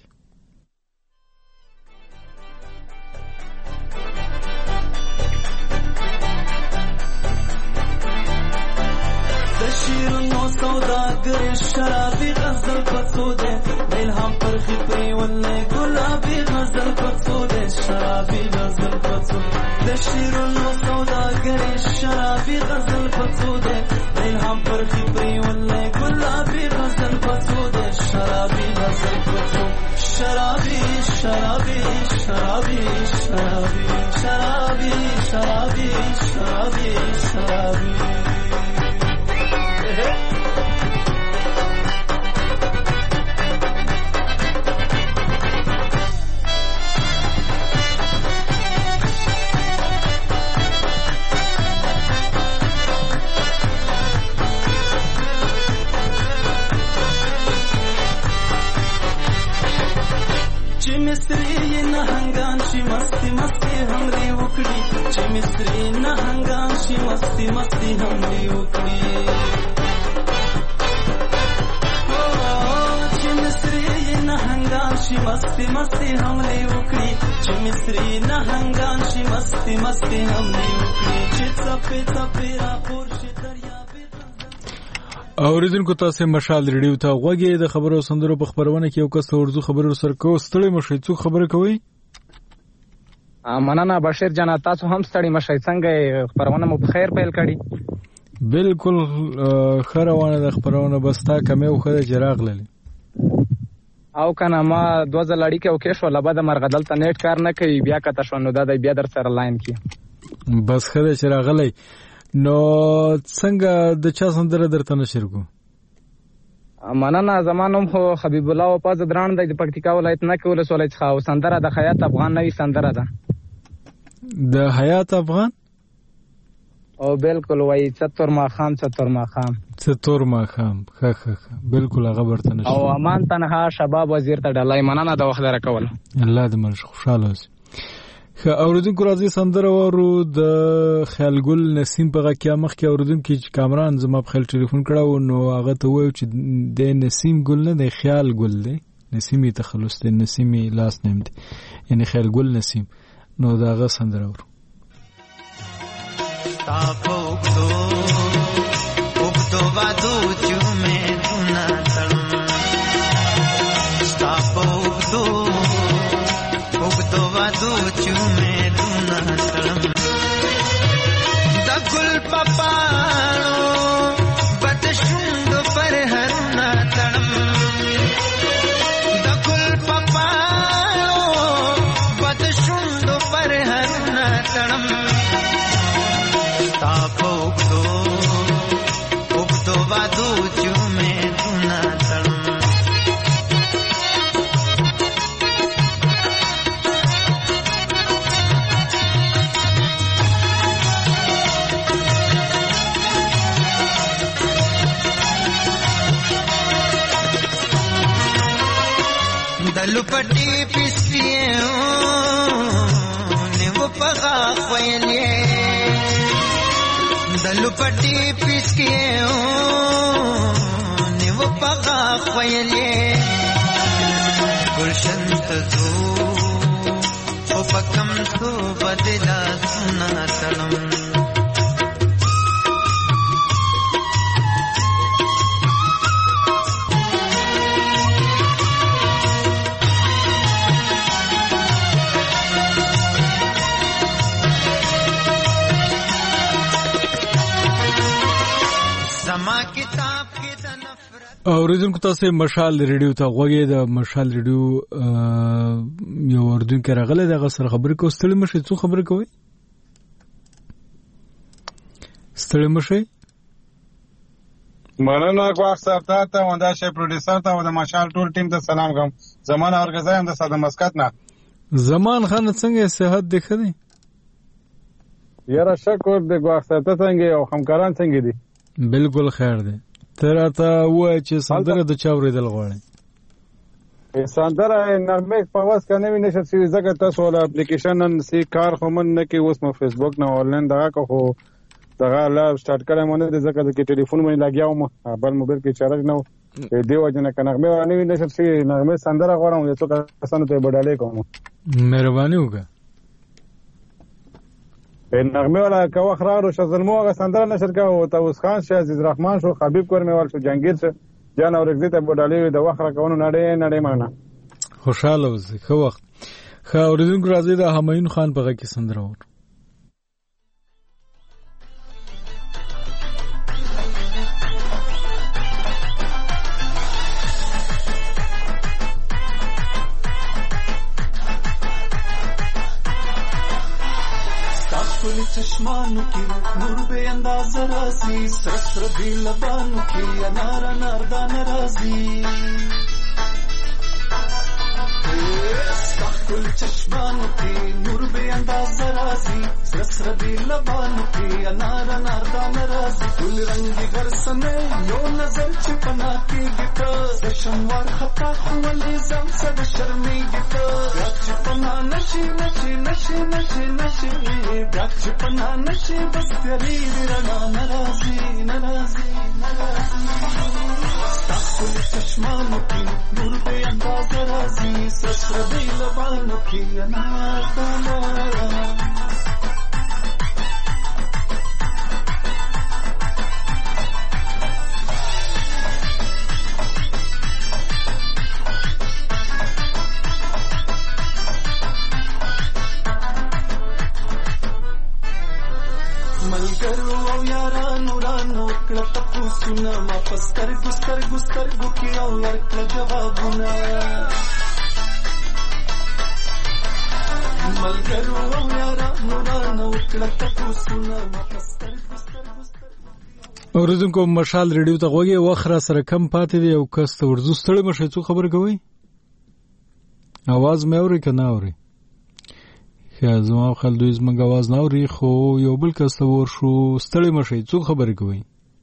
Speaker 16: سوداگر شرابی غزل پسوده الهام پرخی پریونه گلابی غزل پسوده شرابی غزل پسوده شیرونو سوداگر شرابی غزل پسوده الهام پرخی پریونه گلابی غزل پسوده شرابی غزل پسوده شرابی شرابی شرابی شرابی شرابی شرابی شرابی شرابی مصری نهنگان شي مستی مستی همري وکړي چې مصری نهنگان شي مستی مستی همري وکړي چې مصری نهنگان شي مستی مستی همري وکړي چې مصری نهنگان شي مستی مستی همري وکړي چې څپې څپې را پور شي دریا
Speaker 4: اوریدونکو تاسو مشال ریډیو ته غوږی د خبرو سندرو په خبرونه کې یو کس ورزو خبرو سره کو ستړي مشي څوک خبره کوي؟
Speaker 23: مننه بشیر جان تاسو هم ستړي مشي څنګه خبرونه مو په خیر پیل کړي؟
Speaker 4: بالکل خروانه د خبرونه بس تا کمه خو د جراغ للی
Speaker 23: او کنه ما دوه ځل اړیکه وکړ شو لبا د مرغدل ته نیټ کار نه کوي بیا کته شو نو دا د بیا در سره لاین کی
Speaker 4: بس خدای چې راغلی. نو څنګه د چا سندره درته نشر کو؟
Speaker 23: مننه. زما نوم خو حبیب الله وپاز دران دی د پکتیکا ولایت نه کې ولسوالۍ څخه او سندره د حیات افغان نوې سندره ده.
Speaker 4: د حیات افغان
Speaker 23: او بالکل وای چتور ماخام چتور ماخام
Speaker 4: چتور ماخام ښه ښه ښه بالکل هغه برته نشي.
Speaker 23: او امان تنها شباب وزیر ته ډلای. مننه د وخت راکول.
Speaker 4: الله دې مرش خوشاله اوسې. ښه اوریدونکو راځي سندره وورو د خیالګل نسیم په غږ کې. مخکې اوریدونکو چې کامران زما په خیال ټلیفون کړو نو هغه ته وایو چې د نسیم ګل نه د خیال ګل دی. نسیمي تخلص دی، نسیمي لاس نیم دی، یعنی خیالګل نسیم. نو دا هغه سندره وورو.
Speaker 1: तापो उगतो उगतो वादो चुमे दुना तलम तापो उगतो उगतो वादो चुमे दुना तलम दगुल पपानो बदशुंद पर हरना तलम दगुल पपानो बदशुंद पर हरना तलम तापो उगतो उगतो वादो चुमे दुना तलम दलुपटी पिसिए ने वो पगा खोयले दलुपटी पिसिए ने वो पगा खोयले गुलशन तजो ओ पकम तो बदला सुना तलम
Speaker 4: اوریدونکو تاسو مشال ریډیو ته غوږی د مشال ریډیو یو اردوونکو راغله دغه سره خبرې کوي. ستړي مشه څو خبرې کوي؟ ستړي مشه
Speaker 2: مننه غواړم صاحب ته وندا شي پروډوسر ته او د مشال ټول ټیم ته سلام کوم. زمان اورګزایم د ساده مسکت نه.
Speaker 4: زمان خان څنګه صحت دی خدي؟
Speaker 2: یاره شکر د غواړم صاحب ته څنګه او همکاران څنګه دي؟
Speaker 4: بالکل خیر دی. تر اته وای چې سندره د چا ورېدل غواړي؟
Speaker 2: سندره نغمه په واس کې نه ویني چې ځکه تاسو ول اپلیکیشن نن سي کار خو من نه کې اوس مو فیسبوک نه آنلاین دغه کو دغه لا سٹارټ کړم نه ځکه د ټلیفون باندې لګیاو مو بل موبایل کې چارج نه و دیو جن کنه نغمه نه ویني چې نغمه سندره غواړم یو څه کسانو ته بدلې کوم.
Speaker 4: مهرباني وکړه.
Speaker 2: نغمه والا کا خرارو شزلمو غ سندره نشر کا او توس خان شه عزیز رحمان شو حبیب کورمیوال شو جنگیر شه جان اور اگزیت بډالې د وخره کوونو نړۍ نړۍ معنا
Speaker 4: خوشاله اوسې. خو وخت خو اوریدونکو راځي د همایون خان په غږ کې سندره وره.
Speaker 16: چشمانو کی نور بے انداز رازی سسر بھی لبانو کی انار انار دان رازی کل چشمانو کی نور بے انداز رازی سسر بھی لبانو کی انار انار دان رازی گل رنگی گر سنے یو نظر چپنا کی گتا دشموار خطا خولی زم سد شرمی گتا بیاک چپنا نشی نشی نشی نشی نشی بیاک چپنا نشی بس تیری رنا نرازی نرازی نرازی کل چشمانو کی نور بے انداز رازی سسر بھی لبانو کی انار دان رازی ملګرو او یارانو رانو کړه تاسو نه ما پستر ګستر ګستر ګوکی او ورکړه جوابونه ملګرو او یارانو رانو وکړه تاسوونه ما پستر
Speaker 4: اوریدونکو مشال ریډیو ته غوږی وخت را سره کم پاتې دی او کس ته ورزو ستړی مشه څو خبر کوي आवाज مې اوري کنه اوري خیا زما خل دوی زما आवाज نه اوري خو یو بل کس ته ور شو ستړی مشه څو خبر کوي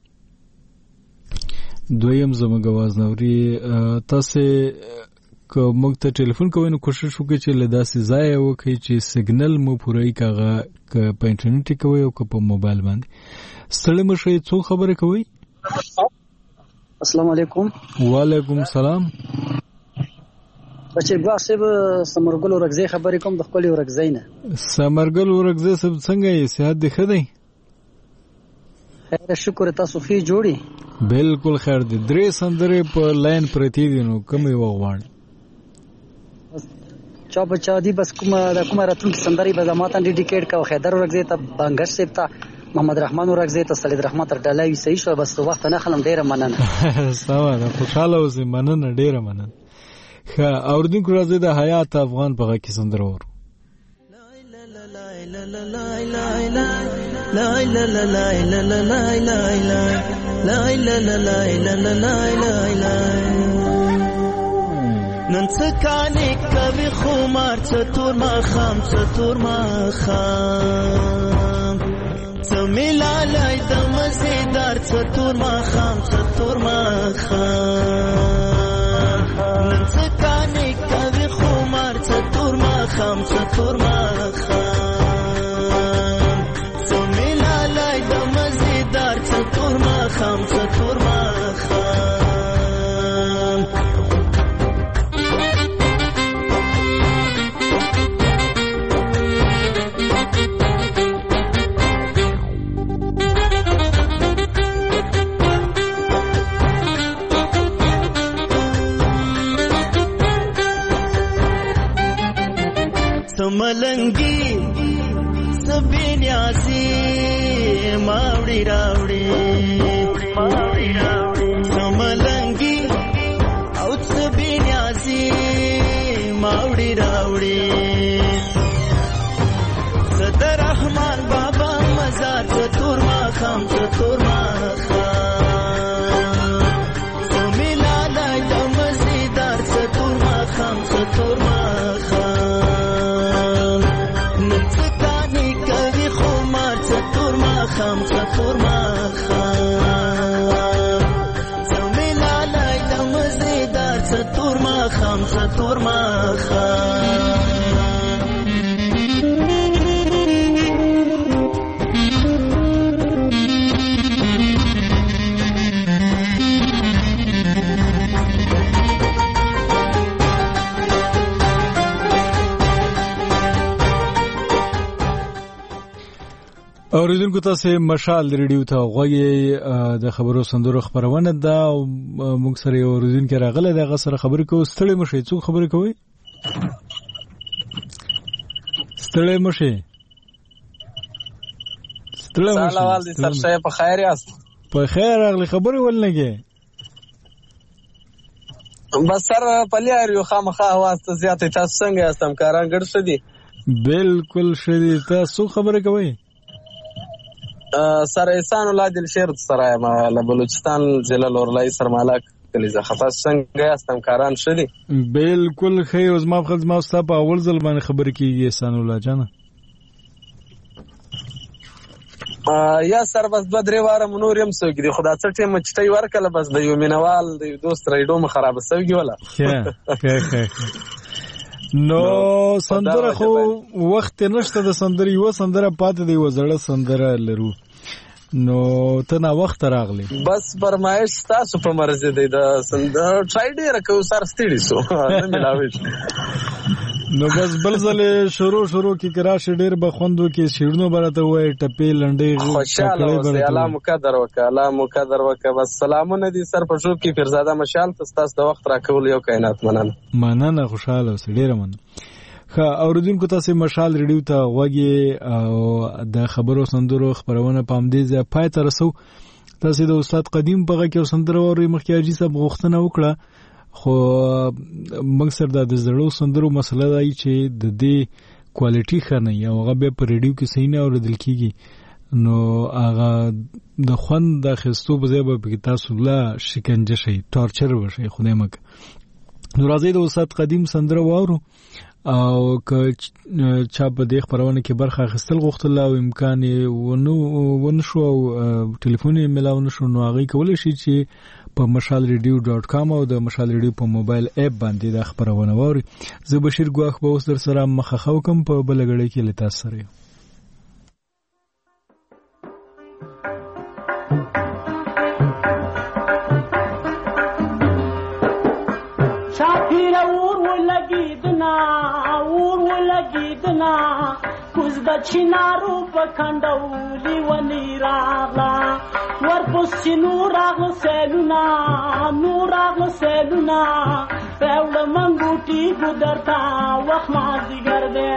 Speaker 4: دویم زما आवाज نه اوري تاسو که موږ ته ټلیفون کوئ نو کوشش وکړئ چې له داسې ځایه وکړئ چې سیګنل مو پوره کاغه که په انټرنیټ کوئ او که په موبایل باندې ستړی مشه څو خبره کوي
Speaker 3: السلام علیکم
Speaker 4: وعلیکم السلام
Speaker 3: بچی باغ صاحب سمرګل ورغزي خبرې کوم د خپل ورغزي نه
Speaker 4: سمرګل ورغزي سب څنګه یې صحت دی ښه دی
Speaker 3: خیر شکر تاسو خې جوړي
Speaker 4: بالکل خیر دی درې سندره په لاین پرتی دي نو کومې وغواړي
Speaker 3: چا بچا دی بس کومه د کومه راتون کې سندري به زماتن ډیډیکیټ کا خیدر ورغزي ته بنګش صاحب ته محمد رحمان ورغزي ته سلید رحمت تر ډلای صحیح شو بس وخت نه خلم ډیره مننه
Speaker 4: سوا ده خوشاله اوسې مننه ډیره مننه ښه اوردونکو راځي د حیات افغان په غږ کې سندره ورو
Speaker 5: نن څه کانې کوي خمار څه تور ماښام څه تور ماښام څه ملالای د مزیدار څه تور ماښام څه تور ماښام نن څه کانې کوي خمار څه تور ماښام څه تور ماښام څه ملالای د مزیدار څه تور ماښام څه تور ماښام سملنگی سبی نیازی ماوڑی راوڑی سملنگی او سبی نیازی ماوڑی راوڑی صدر رحمان بابا مزار چطور ما خام چطور ما خام سمیلا لای دمزیدار چطور ما خام چطور ما خام چطور ما خام زمیلا لای د مزیدار چطور ما خام چطور ما خام
Speaker 4: اوریدونکو تاسو مشال ریډیو ته غوږی د خبرو سندرو خبرونه ده او موږ سره یو اوریدونکو راغله دغه سره خبرې کوو ستړي مشه څو خبرې کوي ستړي مشه ستړي مشه
Speaker 6: سلام دي سرشه په خیر یاست
Speaker 4: په خیر راغلی خبرې ولنګي
Speaker 6: بس سر پلیار یو خامخا واسطه زیاتې تاسو څنګه یاستم کاران ګډ شدي
Speaker 4: بالکل شدي تاسو خبرې کوي
Speaker 6: سر احسان الله دل شیر سره ما له بلوچستان ضلع لورلای سرمالاک کلیزه خطا څنګه یاستم کاران شدي
Speaker 4: بالکل خیر اوس ما خپل ما ستاسو په اول ځل باندې خبرې کیږي احسان الله جان
Speaker 6: یا سر بس دو درې واره منور يم سوګي خدا څه ټیم چټي ورکله بس د یو مینوال د دوست ریډو م خراب سوګي ولا نو
Speaker 4: سندره خو وخت نشته د سندري یو سندره پاتې دی وزړه سندره لرو نو ته نا وخت راغلی
Speaker 6: بس فرمایش تاسو په مرزه دی د سندره ټرای ډیر کو سر ستړي سو نه ملاوي
Speaker 4: نو بس بل ځله شروع شروع کی کراشه ډیر بخوندو کې شیرونو برته وای ټپې لنډې
Speaker 6: خوشاله اوسه الله مقدر وکړه الله مقدر وکړه بس سلامونه دي سر په شو کې فرزاده مشال تاسو د وخت راکول یو کائنات مننه
Speaker 4: مننه خوشاله اوسه ډیر مننه ښه اوریدونکو تاسو مشال ریډیو ته غوږی او د خبرو سندرو خبرونه پام دي زه پای تر رسو تاسو د استاد قدیم په غږ کې سندرو او مخکیاجي صاحب غوښتنه وکړه خو موږ سره د زړو سندرو مسله دی چې د دې کوالټي ښه نه وي او هغه بیا په ریډیو کې صحیح نه اورېدل کېږي نو هغه د خوند د اخیستو په ځای به پکې تاسو لا شکنجه شئ ټارچر به شئ خدای مکه. نو راځئ د استاد قدیم سندره واورو او که چا په دې خپرونه کې برخه اخیستل غوښتل او امکان یې ونه شو او ټلیفون یې میلاو نه شو نو هغوی کولی شي چې په مشال ریډیو ډاټ کام او د مشال ریډیو په موبایل اپ باندې دا خپرونه واوري. زه بشیر ګواښ به اوس در سره مخه کوم په بله ګړۍ کې له تاسو سره یم.
Speaker 7: شاپیر اور ولګیدنا اور ولګیدنا کوز د چینارو په کندولي ونی راغلا ورپسې نور راغله سیلونه نور راغله سیلونه راوړه منګوټي ګودرتا وخت مازدیګر دی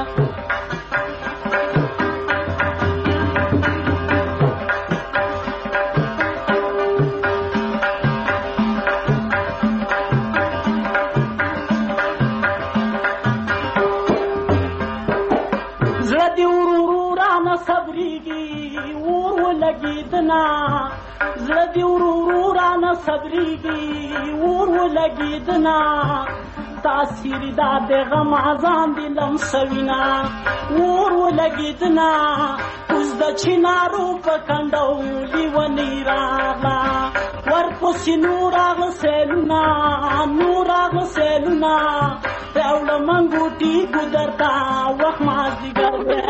Speaker 7: زړه دې ورو رانه صبرېږي اور ولګېدنا تاثیر دا د غم ازان دې لمسوینا اور ولګېدنا اوس د چینارو په کنډولي ونې راغله ورپسې نور راغله سیلونه نور راغله سیلونه راوړه منګوټي ګودرتا وخت مازدیګر دی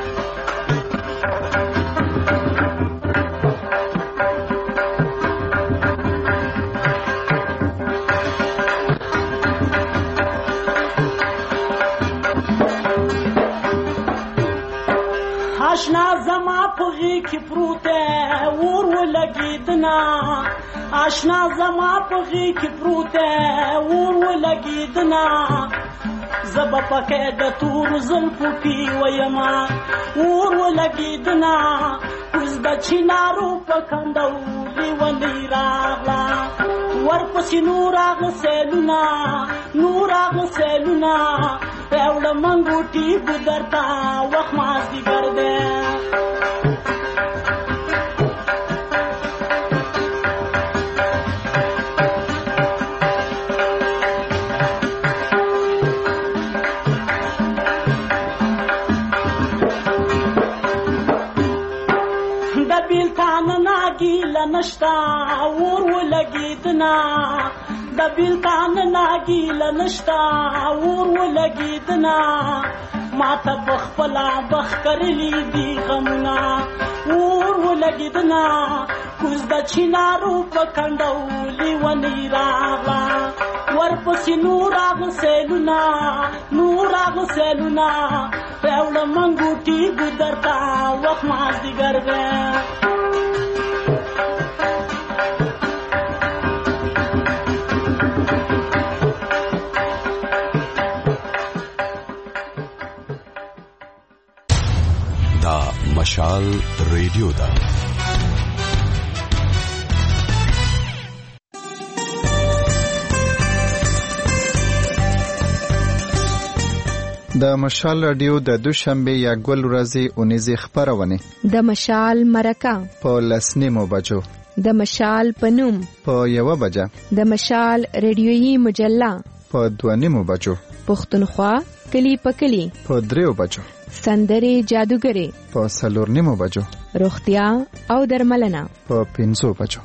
Speaker 7: آشنا زما په غېږ کې پروت دی اور ولګېدنا آشنا زما په غېږ کې پروت دی اور ولګېدنا زه به پکې د تورو زلفو پې ویمه اور ولګېدنا اوس د چینارو په کنډولي ونې راغله ورپسې نور راغله سیلونه نور راغله سیلونه راوړه منګوټي ګودرتا وخت مازدیګر دی د بیلتان ناګیله نشته اور ولګېدنا د بیلتان ناګیله نشته اور ولګېدنا ماته په خپله بخ کرلي دي غمونه اور ولګېدنا کوز د چینارو په کنډولي ونې راغله ورپسې نور راغله سیلونه نور راغله سیلونه راوړه منګوټي ګودرتا وخت مازدیګر دی
Speaker 8: مشال ریډیو دا
Speaker 10: د مشال رادیو د دوشنبه یا ګل ورځې اونیزه خبرونه
Speaker 24: د مشال مرکه
Speaker 10: په لسنیمو بجو
Speaker 24: د مشال پنوم
Speaker 10: په یو بجه
Speaker 24: د مشال ریډیویي مجله
Speaker 10: په دوانیمو بجو
Speaker 24: پښتونخوا کلی پکلی
Speaker 10: په دریو بجو
Speaker 24: سندري جادوګري
Speaker 10: په سلور نیمو بجو
Speaker 24: روغتیا او درملنه
Speaker 10: په پنځو بجو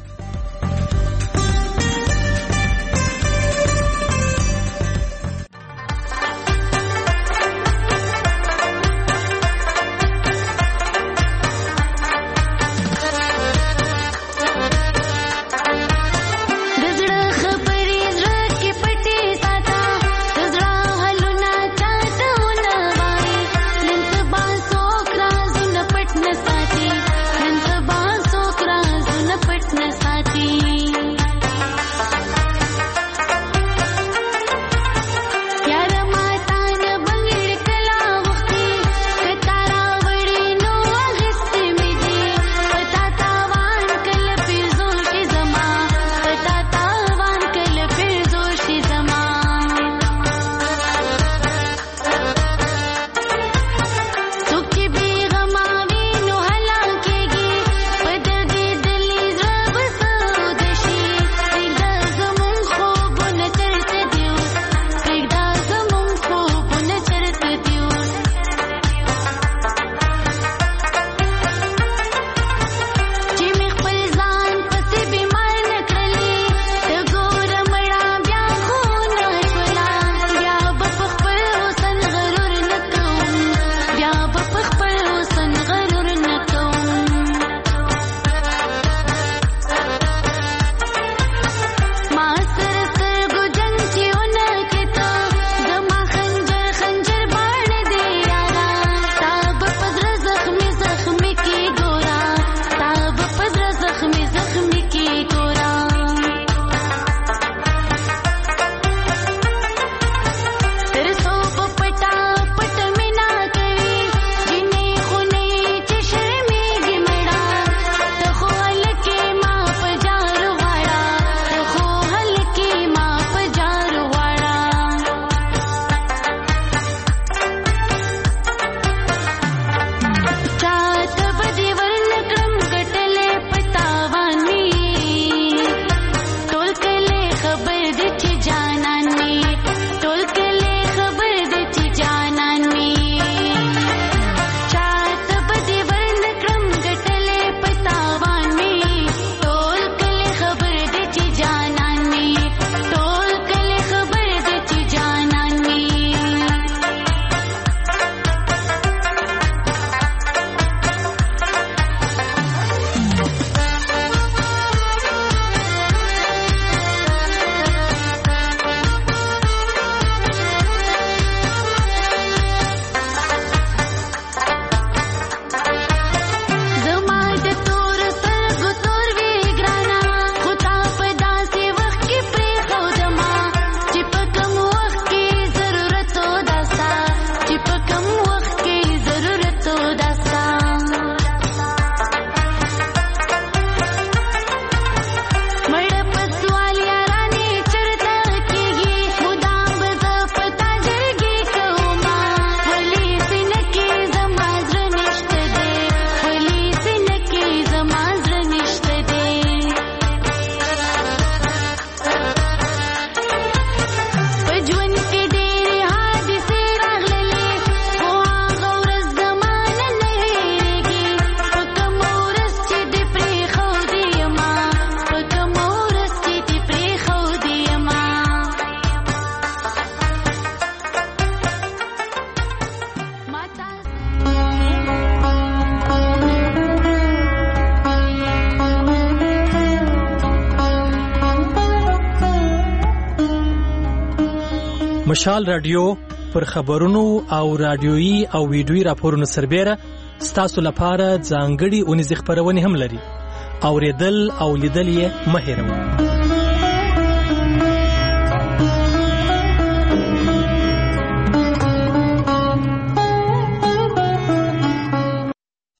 Speaker 8: مشال رادیو پر خبرونو او رادیويي او ویډیويي راپورونو سربېره ستاسو لپاره ځانګړي اونیزې خپرونې هم لري. اوریدل او لیدل یې مه هېروئ.